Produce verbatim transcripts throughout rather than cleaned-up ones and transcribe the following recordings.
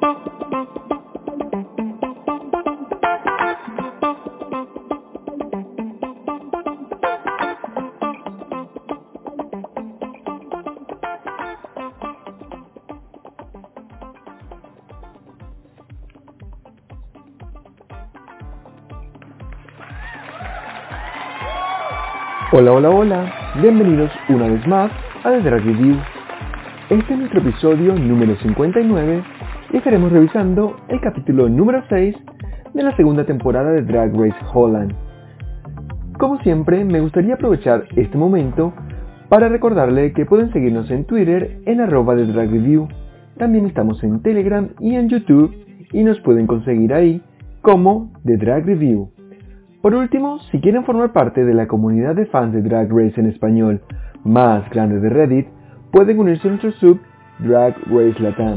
Hola, hola, hola, bienvenidos una vez más a The Drag Review. Este es nuestro episodio número cincuenta y nueve y estaremos revisando el capítulo número seis de la segunda temporada de Drag Race Holland. Como siempre, me gustaría aprovechar este momento para recordarle que pueden seguirnos en Twitter en arroba The Drag Review. También estamos en Telegram y en YouTube y nos pueden conseguir ahí como The Drag Review. Por último, si quieren formar parte de la comunidad de fans de Drag Race en español más grande de Reddit, pueden unirse a nuestro sub Drag Race Latam.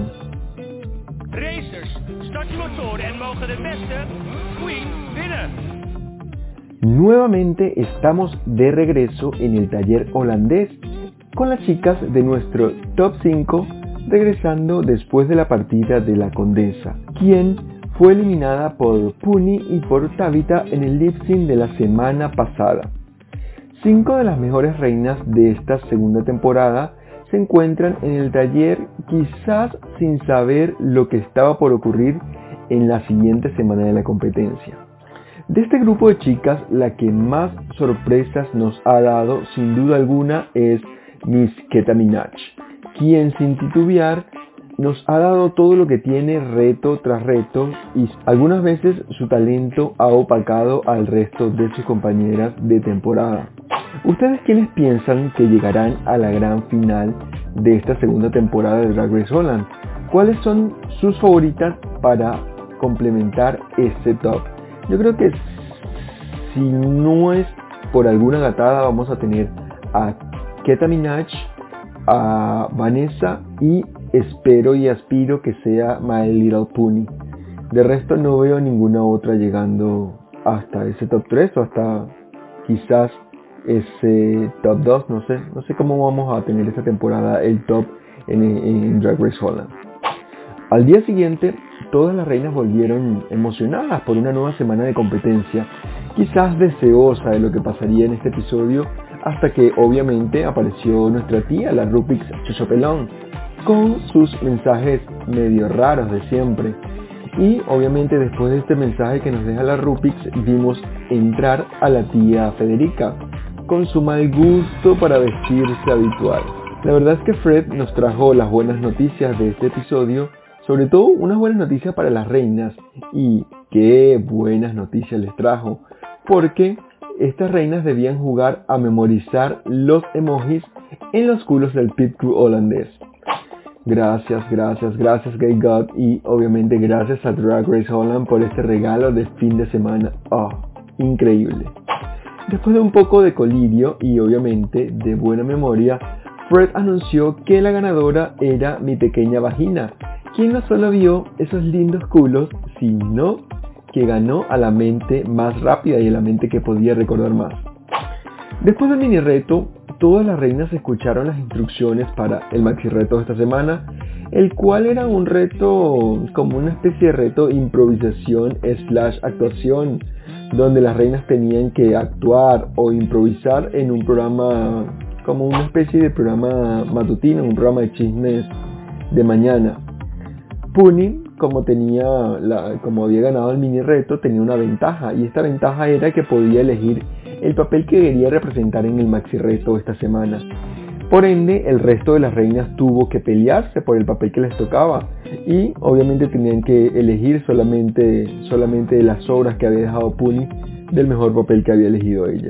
Racers, start je motoren en mogen de beste queen winnen. Nuevamente estamos de regreso en el taller holandés con las chicas de nuestro top cinco regresando después de la partida de la Condesa, quien fue eliminada por Puni y por Tabitha en el lip sync de la semana pasada. Cinco de las mejores reinas de esta segunda temporada se encuentran en el taller, quizás sin saber lo que estaba por ocurrir en la siguiente semana de la competencia. De este grupo de chicas, la que más sorpresas nos ha dado, sin duda alguna, es Miss Keta Minaj, quien sin titubear nos ha dado todo lo que tiene reto tras reto y algunas veces su talento ha opacado al resto de sus compañeras de temporada. ¿Ustedes quiénes piensan que llegarán a la gran final de esta segunda temporada de Drag Race Holland? ¿Cuáles son sus favoritas para complementar este top? Yo creo que si no es por alguna gatada vamos a tener a Keta Minaj, a Vanessa y espero y aspiro que sea My Little Pony. De resto no veo ninguna otra llegando hasta ese top tres o hasta quizás ese top dos, no sé, no sé cómo vamos a tener esta temporada el top en, en Drag Race Holland. Al día siguiente, todas las reinas volvieron emocionadas por una nueva semana de competencia, quizás deseosa de lo que pasaría en este episodio, hasta que obviamente apareció nuestra tía, la Rupix Chochopelón, con sus mensajes medio raros de siempre. Y obviamente después de este mensaje que nos deja la Rupix, vimos entrar a la tía Federica, con su mal gusto para vestirse habitual. La verdad es que Fred nos trajo las buenas noticias de este episodio, sobre todo unas buenas noticias para las reinas, y qué buenas noticias les trajo, porque estas reinas debían jugar a memorizar los emojis en los culos del pit crew holandés. Gracias, gracias, gracias Gay God y obviamente gracias a Drag Race Holland por este regalo de fin de semana. Oh, increíble. Después de un poco de colirio y obviamente de buena memoria, Fred anunció que la ganadora era mi pequeña vagina, quien no solo vio esos lindos culos, sino que ganó a la mente más rápida y a la mente que podía recordar más. Después del mini reto, todas las reinas escucharon las instrucciones para el maxi reto de esta semana, el cual era un reto, como una especie de reto improvisación slash actuación, donde las reinas tenían que actuar o improvisar en un programa, como una especie de programa matutino, un programa de chismes de mañana. Puni, como tenía la, como había ganado el mini reto, tenía una ventaja, y esta ventaja era que podía elegir el papel que quería representar en el maxi reto esta semana. Por ende, el resto de las reinas tuvo que pelearse por el papel que les tocaba, y obviamente tenían que elegir solamente, solamente de las obras que había dejado Puni del mejor papel que había elegido ella.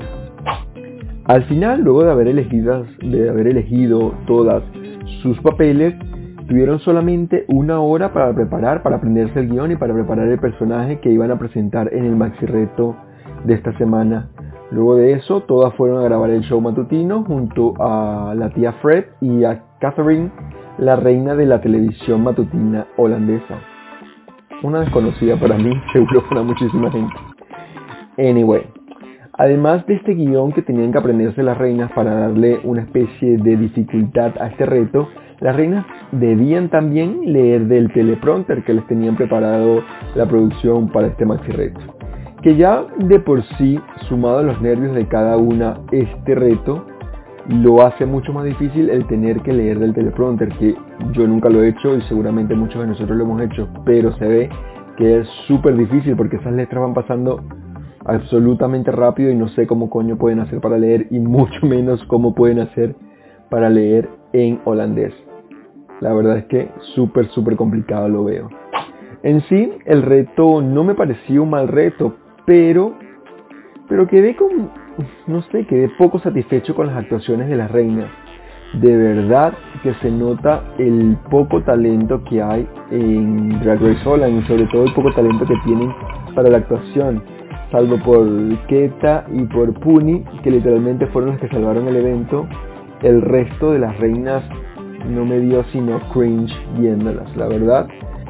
Al final, luego de haber elegido, de haber elegido todas sus papeles, tuvieron solamente una hora para preparar, para aprenderse el guión y para preparar el personaje que iban a presentar en el maxi reto de esta semana. Luego de eso, todas fueron a grabar el show matutino junto a la tía Fred y a Catherine, la reina de la televisión matutina holandesa. Una desconocida para mí, seguro para muchísima gente. Anyway, Además de este guión que tenían que aprenderse las reinas para darle una especie de dificultad a este reto, las reinas debían también leer del teleprompter que les tenían preparado la producción para este maxi reto. Que ya de por sí, sumado a los nervios de cada una, este reto lo hace mucho más difícil el tener que leer del teleprompter, que yo nunca lo he hecho y seguramente muchos de nosotros lo hemos hecho, pero se ve que es súper difícil porque esas letras van pasando absolutamente rápido y no sé cómo coño pueden hacer para leer y mucho menos cómo pueden hacer para leer en holandés. La verdad es que súper súper complicado lo veo. En sí el reto no me pareció un mal reto, pero pero quedé con, no sé, quedé poco satisfecho con las actuaciones de las reinas. De verdad que se nota el poco talento que hay en Drag Race Holland y sobre todo el poco talento que tienen para la actuación, salvo por Keta y por Puni, que literalmente fueron las que salvaron el evento. El resto de las reinas no me dio sino cringe viéndolas, la verdad.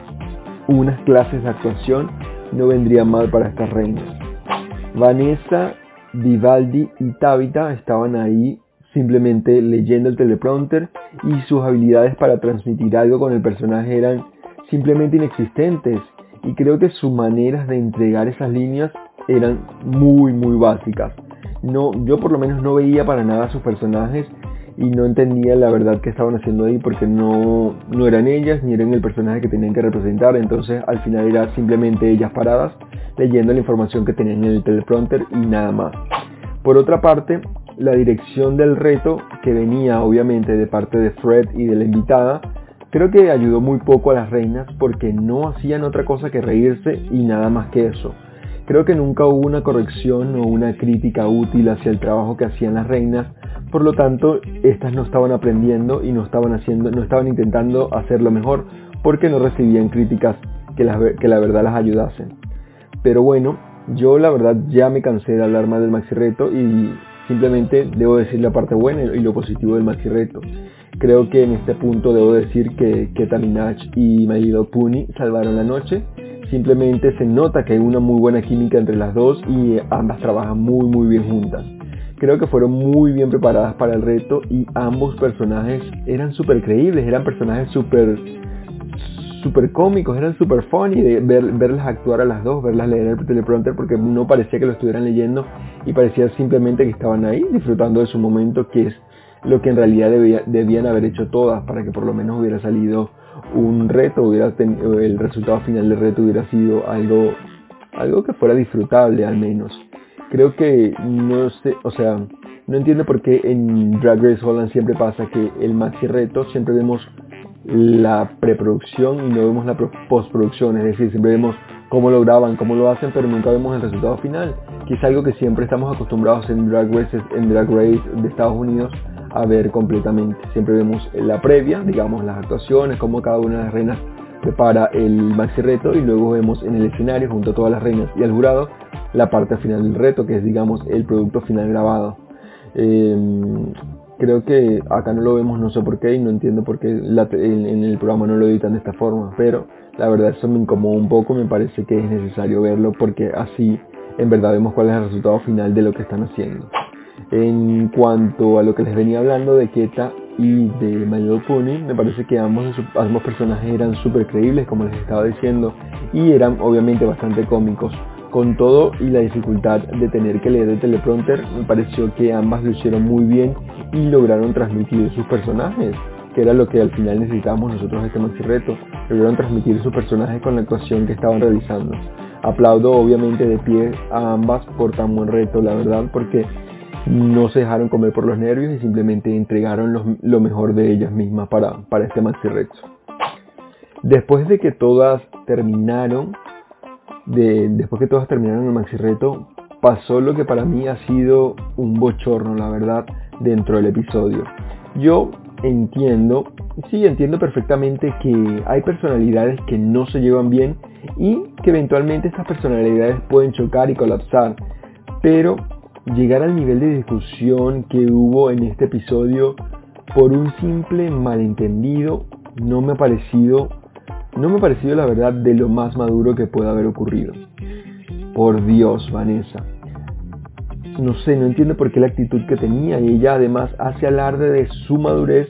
Unas clases de actuación no vendrían mal para estas reinas. Vanessa, Vivaldi y Tabitha estaban ahí simplemente leyendo el teleprompter y sus habilidades para transmitir algo con el personaje eran simplemente inexistentes, y creo que sus maneras de entregar esas líneas eran muy muy básicas. No, yo por lo menos no veía para nada a sus personajes y no entendía la verdad que estaban haciendo ahí, porque no, no eran ellas ni eran el personaje que tenían que representar. Entonces al final era simplemente ellas paradas leyendo la información que tenían en el teleprompter y nada más. Por otra parte, la dirección del reto, que venía obviamente de parte de Fred y de la invitada, creo que ayudó muy poco a las reinas porque no hacían otra cosa que reírse y nada más que eso. Creo que nunca hubo una corrección o una crítica útil hacia el trabajo que hacían las reinas, por lo tanto estas no estaban aprendiendo y no estaban haciendo, no estaban intentando hacerlo mejor porque no recibían críticas que, las, que la verdad las ayudasen. Pero bueno, yo la verdad ya me cansé de hablar más del maxi reto y simplemente debo decir la parte buena y lo positivo del maxi reto. Creo que en este punto debo decir que Keta Minaj y My Little Pony salvaron la noche. Simplemente se nota que hay una muy buena química entre las dos y ambas trabajan muy muy bien juntas. Creo que fueron muy bien preparadas para el reto y ambos personajes eran súper creíbles, eran personajes súper súper cómicos, eran súper funny de ver, verlas actuar a las dos, verlas leer el teleprompter, porque no parecía que lo estuvieran leyendo y parecía simplemente que estaban ahí disfrutando de su momento, que es lo que en realidad debía, debían haber hecho todas para que por lo menos hubiera salido un reto, hubiera ten, el resultado final del reto hubiera sido algo, algo que fuera disfrutable al menos. Creo que no sé, o sea, no entiendo por qué en Drag Race Holland siempre pasa que el maxi reto siempre vemos la preproducción y no vemos la postproducción, es decir, siempre vemos cómo lo graban, cómo lo hacen, pero nunca vemos el resultado final, que es algo que siempre estamos acostumbrados en Drag Race, en Drag Race de Estados Unidos a ver completamente. Siempre vemos la previa, digamos las actuaciones, cómo cada una de las reinas prepara el maxi reto, y luego vemos en el escenario junto a todas las reinas y al jurado la parte final del reto, que es digamos el producto final grabado. Eh, creo que acá no lo vemos, no sé por qué y no entiendo por qué la, en, en el programa no lo editan de esta forma, pero la verdad eso me incomoda un poco. Me parece que es necesario verlo porque así en verdad vemos cuál es el resultado final de lo que están haciendo. En cuanto a lo que les venía hablando de Keta y de My Little Pony, me parece que ambos, ambos personajes eran súper creíbles, como les estaba diciendo, y eran obviamente bastante cómicos. Con todo y la dificultad de tener que leer el teleprompter, me pareció que ambas lo hicieron muy bien y lograron transmitir sus personajes, que era lo que al final necesitábamos nosotros en este maxi reto. Lograron transmitir sus personajes con la actuación que estaban realizando. Aplaudo obviamente de pie a ambas por tan buen reto, la verdad, porque no se dejaron comer por los nervios y simplemente entregaron los, lo mejor de ellas mismas para, para este maxi reto. Después de que todas terminaron, de, después que todas terminaron el maxi reto, pasó lo que para mí ha sido un bochorno, la verdad, dentro del episodio. Yo entiendo, sí, entiendo perfectamente que hay personalidades que no se llevan bien y que eventualmente estas personalidades pueden chocar y colapsar, pero llegar al nivel de discusión que hubo en este episodio por un simple malentendido no me ha parecido, no me ha parecido la verdad de lo más maduro que pueda haber ocurrido. Por Dios, Vanessa, no sé, no entiendo por qué la actitud que tenía, y ella además hace alarde de su madurez,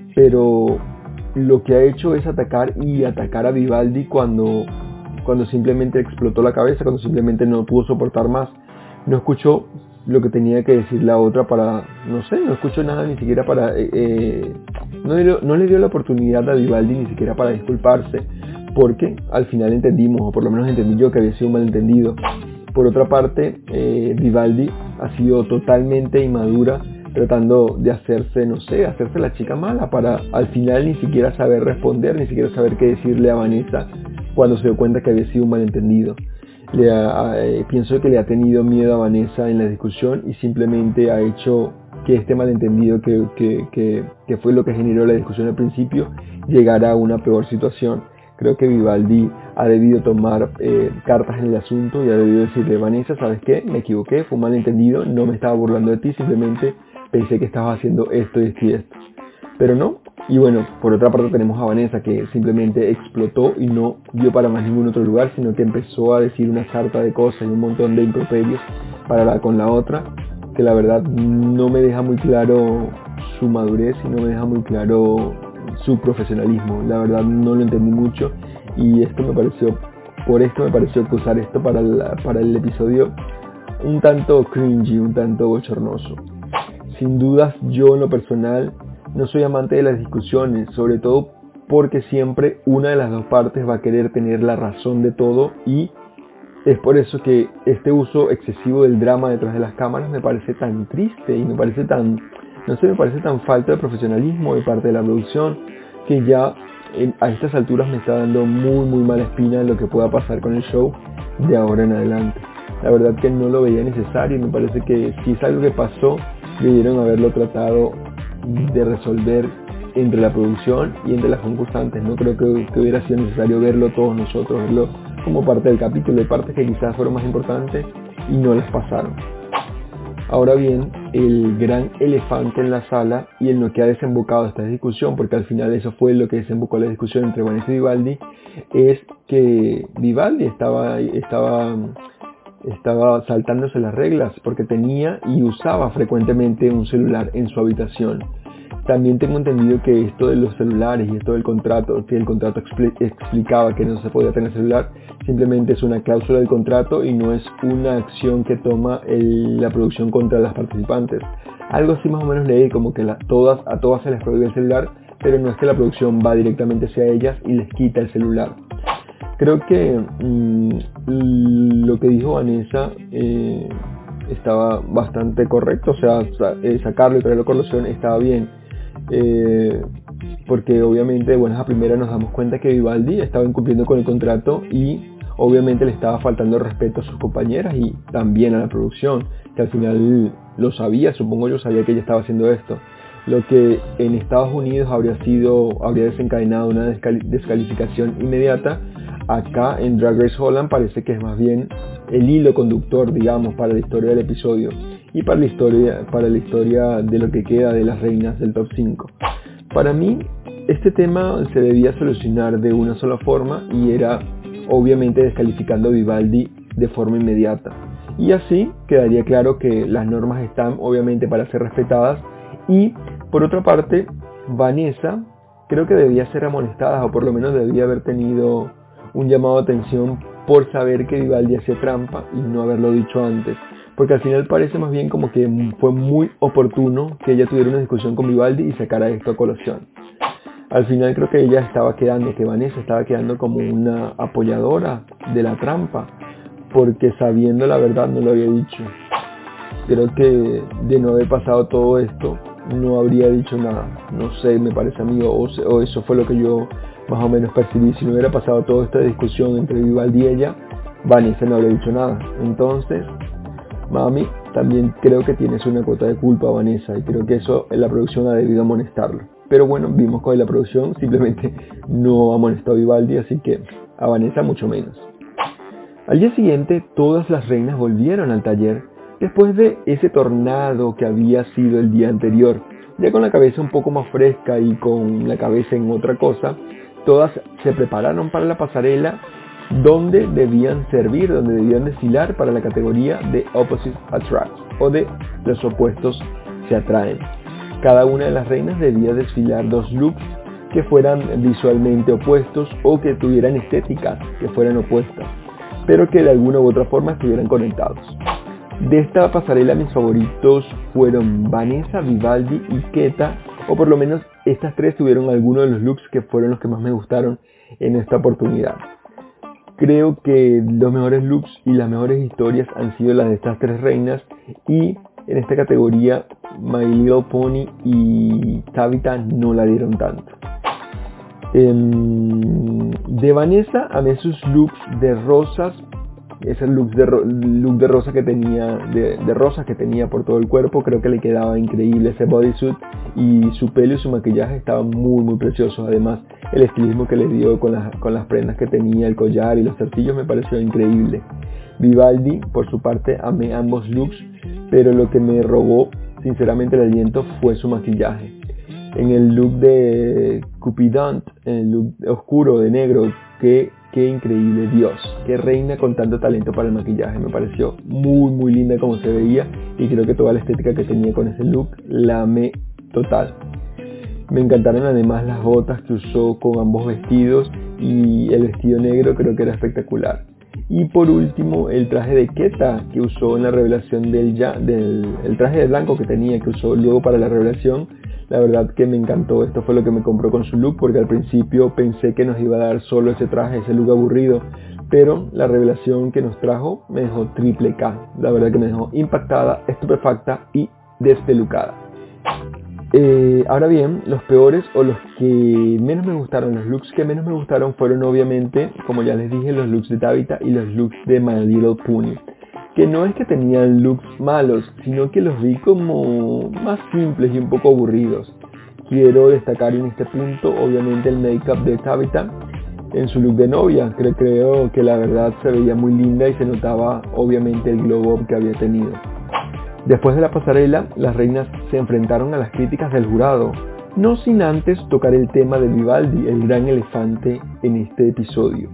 pero lo que ha hecho es atacar y atacar a Vivaldi cuando, cuando simplemente explotó la cabeza, cuando simplemente no pudo soportar más. No escuchó lo que tenía que decir la otra para, no sé, no escuchó nada ni siquiera para, eh, eh, no, le, no le dio la oportunidad a Vivaldi ni siquiera para disculparse, porque al final entendimos, o por lo menos entendí yo, que había sido un malentendido. Por otra parte, eh, Vivaldi ha sido totalmente inmadura, tratando de hacerse, no sé, hacerse la chica mala para al final ni siquiera saber responder, ni siquiera saber qué decirle a Vanessa cuando se dio cuenta que había sido un malentendido. Le ha, eh, pienso que le ha tenido miedo a Vanessa en la discusión y simplemente ha hecho que este malentendido que, que, que, que fue lo que generó la discusión al principio llegara a una peor situación. Creo que Vivaldi ha debido tomar eh, cartas en el asunto y ha debido decirle: Vanessa, ¿sabes qué? Me equivoqué, fue un malentendido, no me estaba burlando de ti, simplemente pensé que estabas haciendo esto y esto y esto. Pero no. Y bueno, por otra parte tenemos a Vanessa, que simplemente explotó y no dio para más ningún otro lugar, sino que empezó a decir una sarta de cosas y un montón de improperios para la, con la otra, que la verdad no me deja muy claro su madurez y no me deja muy claro su profesionalismo. La verdad no lo entendí mucho, y esto me pareció, por esto me pareció que usar esto para, la, para el episodio un tanto cringy, un tanto bochornoso. Sin dudas, yo en lo personal no soy amante de las discusiones, sobre todo porque siempre una de las dos partes va a querer tener la razón de todo, y es por eso que este uso excesivo del drama detrás de las cámaras me parece tan triste y me parece tan, no sé, me parece tan falta de profesionalismo de parte de la producción, que ya en, a estas alturas me está dando muy muy mala espina en lo que pueda pasar con el show de ahora en adelante. La verdad que no lo veía necesario y me parece que si es algo que pasó, debieron haberlo tratado de resolver entre la producción y entre las concursantes. No creo que, que hubiera sido necesario verlo todos nosotros, verlo como parte del capítulo, de partes que quizás fueron más importantes y no las pasaron. Ahora bien, el gran elefante en la sala y en lo que ha desembocado esta discusión, porque al final eso fue lo que desembocó la discusión entre Vanessa y Vivaldi, es que Vivaldi estaba, estaba, estaba saltándose las reglas porque tenía y usaba frecuentemente un celular en su habitación. También tengo entendido que esto de los celulares y esto del contrato, que el contrato expl- explicaba que no se podía tener celular, simplemente es una cláusula del contrato y no es una acción que toma el, la producción contra las participantes. Algo así más o menos leí, como que la, todas, a todas se les prohíbe el celular, pero no es que la producción va directamente hacia ellas y les quita el celular. Creo que mmm, lo que dijo Vanessa eh, estaba bastante correcto, o sea, eh, sacarlo y traerlo a colación estaba bien. Eh, porque obviamente de buenas a primeras nos damos cuenta que Vivaldi estaba incumpliendo con el contrato y obviamente le estaba faltando el respeto a sus compañeras y también a la producción, que al final lo sabía, supongo yo sabía que ella estaba haciendo esto. Lo que en Estados Unidos habría sido, habría desencadenado una descali- descalificación inmediata, acá en Drag Race Holland parece que es más bien el hilo conductor, digamos, para la historia del episodio y para la historia, para la historia de lo que queda de las reinas del top cinco. Para mí, este tema se debía solucionar de una sola forma y era obviamente descalificando a Vivaldi de forma inmediata. Y así quedaría claro que las normas están obviamente para ser respetadas y, por otra parte, Vanessa creo que debía ser amonestada o por lo menos debía haber tenido un llamado de atención por saber que Vivaldi hacía trampa y no haberlo dicho antes. Porque al final parece más bien como que fue muy oportuno que ella tuviera una discusión con Vivaldi y sacara esto a colación. Al final creo que ella estaba quedando, que Vanessa estaba quedando como una apoyadora de la trampa, porque sabiendo la verdad no lo había dicho. Creo que de no haber pasado todo esto, no habría dicho nada. No sé, me parece a mí, o, o eso fue lo que yo más o menos percibí. Si no hubiera pasado toda esta discusión entre Vivaldi y ella, Vanessa no habría dicho nada. Entonces, mami, también creo que tienes una cuota de culpa, Vanessa, y creo que eso la producción ha debido amonestarlo. Pero bueno, vimos que la producción simplemente no amonestó a Vivaldi, así que a Vanessa mucho menos. Al día siguiente, todas las reinas volvieron al taller después de ese tornado que había sido el día anterior. Ya con la cabeza un poco más fresca y con la cabeza en otra cosa, todas se prepararon para la pasarela donde debían servir, donde debían desfilar para la categoría de Opposites Attract, o de los opuestos se atraen. Cada una de las reinas debía desfilar dos looks que fueran visualmente opuestos o que tuvieran estéticas que fueran opuestas, pero que de alguna u otra forma estuvieran conectados. De esta pasarela mis favoritos fueron Vanessa, Vivaldi y Keta, o por lo menos estas tres tuvieron algunos de los looks que fueron los que más me gustaron en esta oportunidad. Creo que los mejores looks y las mejores historias han sido las de estas tres reinas, y en esta categoría My Little Pony y Tabitha no la dieron tanto. De Vanessa amé sus looks de rosas, ese look de, ro look de rosa que tenía, de, de rosas que tenía por todo el cuerpo. Creo que le quedaba increíble ese bodysuit, y su pelo y su maquillaje estaban muy muy preciosos. Además, el estilismo que le dio con las, con las prendas que tenía, el collar y los zarcillos, me pareció increíble. Vivaldi, por su parte, amé ambos looks, pero lo que me robó sinceramente el aliento fue su maquillaje. En el look de Cupidon, en el look oscuro de negro, que qué increíble, Dios, qué reina con tanto talento para el maquillaje. Me pareció muy muy linda como se veía, y creo que toda la estética que tenía con ese look la amé total. Me encantaron además las botas que usó con ambos vestidos, y el vestido negro creo que era espectacular. Y por último, el traje de Keta que usó en la revelación del, ya, del el traje de blanco que tenía, que usó luego para la revelación. La verdad que me encantó. Esto fue lo que me compró con su look, porque al principio pensé que nos iba a dar solo ese traje, ese look aburrido, pero la revelación que nos trajo me dejó triple K. La verdad que me dejó impactada, estupefacta y despelucada. Eh, ahora bien, los peores o los que menos me gustaron, los looks que menos me gustaron fueron obviamente, como ya les dije, los looks de Tabitha y los looks de My Little Pony. Que no es que tenían looks malos, sino que los vi como más simples y un poco aburridos. Quiero destacar en este punto obviamente el make-up de Tabitha en su look de novia. Creo, creo que la verdad se veía muy linda y se notaba obviamente el glow up que había tenido. Después de la pasarela, las reinas se enfrentaron a las críticas del jurado, no sin antes tocar el tema de Vivaldi, el gran elefante en este episodio,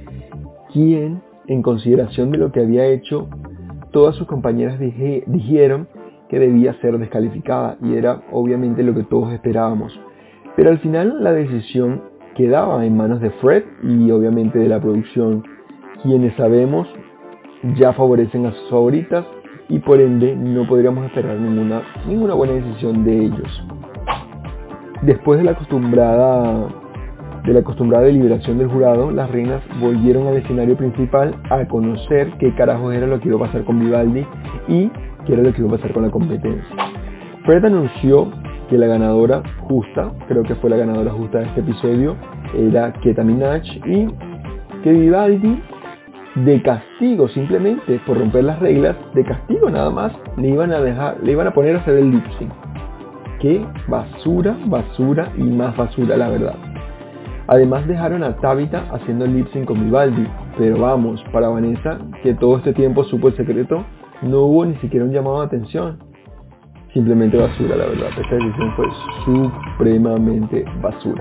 quien, en consideración de lo que había hecho, todas sus compañeras dije, dijeron que debía ser descalificada, y era obviamente lo que todos esperábamos. Pero al final la decisión quedaba en manos de Fred y obviamente de la producción, quienes sabemos ya favorecen a sus favoritas, y por ende no podríamos esperar ninguna, ninguna buena decisión de ellos. Después de la acostumbrada de la acostumbrada deliberación del jurado, las reinas volvieron al escenario principal a conocer qué carajos era lo que iba a pasar con Vivaldi y qué era lo que iba a pasar con la competencia. Fred anunció que la ganadora justa, creo que fue la ganadora justa de este episodio, era Keta Minaj, y que Vivaldi, de castigo, simplemente por romper las reglas, de castigo nada más, le iban a dejar, le iban a poner a hacer el lip sync. Qué basura, basura y más basura, la verdad. Además dejaron a Tabitha haciendo el lip sync con Vivaldi, pero vamos, para Vanessa, que todo este tiempo supo el secreto, no hubo ni siquiera un llamado de atención. Simplemente basura, la verdad. Esta decisión fue supremamente basura.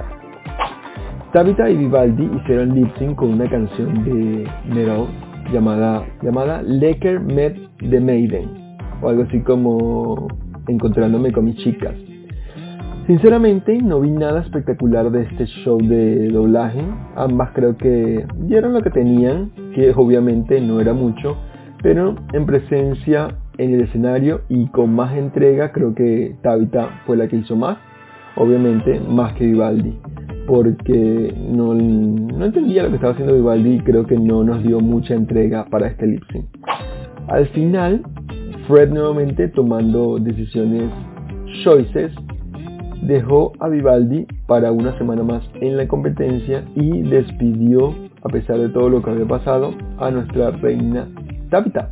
Tabitha y Vivaldi hicieron lip sync con una canción de metal llamada, llamada Lecker met the Maiden, o algo así como Encontrándome con mis chicas. Sinceramente no vi nada espectacular de este show de doblaje. Ambas creo que dieron lo que tenían, que obviamente no era mucho, pero en presencia en el escenario y con más entrega creo que Tabitha fue la que hizo más, obviamente más que Vivaldi, porque no, no entendía lo que estaba haciendo Vivaldi y creo que no nos dio mucha entrega para este lip sync. Al final, Fred nuevamente tomando decisiones choices, dejó a Vivaldi para una semana más en la competencia y despidió, a pesar de todo lo que había pasado, a nuestra reina Tabitha,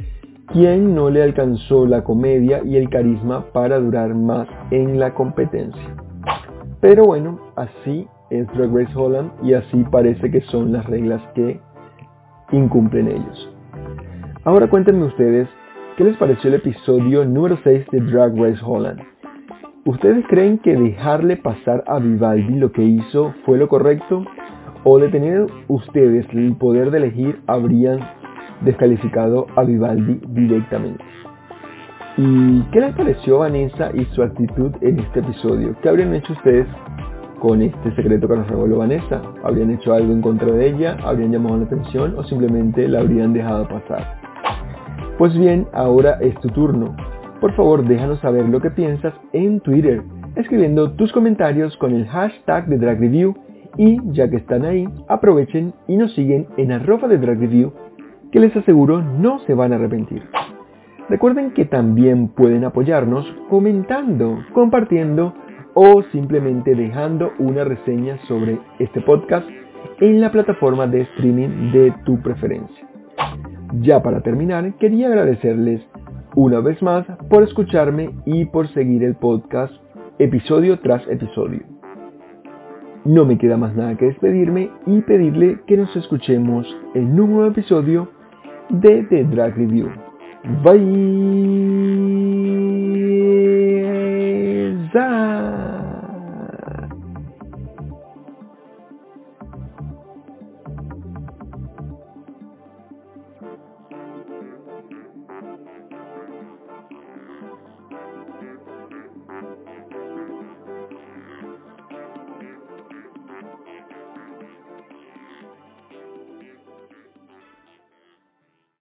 quien no le alcanzó la comedia y el carisma para durar más en la competencia. Pero bueno, así es Drag Race Holland y así parece que son las reglas que incumplen ellos. Ahora cuéntenme ustedes, ¿qué les pareció el episodio número seis de Drag Race Holland? ¿Ustedes creen que dejarle pasar a Vivaldi lo que hizo fue lo correcto? o de tener ustedes el poder de elegir, habrían descalificado a Vivaldi directamente. ¿Y qué les pareció Vanessa y su actitud en este episodio? ¿Qué habrían hecho ustedes con este secreto que nos reveló Vanessa? ¿Habrían hecho algo en contra de ella? ¿Habrían llamado la atención? ¿O simplemente la habrían dejado pasar? Pues bien, ahora es tu turno. Por favor, déjanos saber lo que piensas en Twitter, escribiendo tus comentarios con el hashtag de Drag Review, y ya que están ahí, aprovechen y nos siguen en arroba de Drag Review, que les aseguro no se van a arrepentir. Recuerden que también pueden apoyarnos comentando, compartiendo o simplemente dejando una reseña sobre este podcast en la plataforma de streaming de tu preferencia. Ya para terminar, quería agradecerles una vez más por escucharme y por seguir el podcast episodio tras episodio. No me queda más nada que despedirme y pedirle que nos escuchemos en un nuevo episodio de The Drag Review. Bye.